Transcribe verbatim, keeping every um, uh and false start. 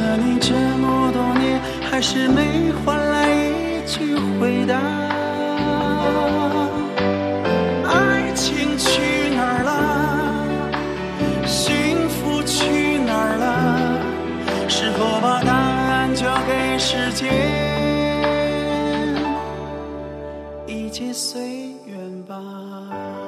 了你这么多年，还是没换来一句回答。爱情去哪儿了？幸福去哪儿了？是否把答案交给时间？一切随缘吧。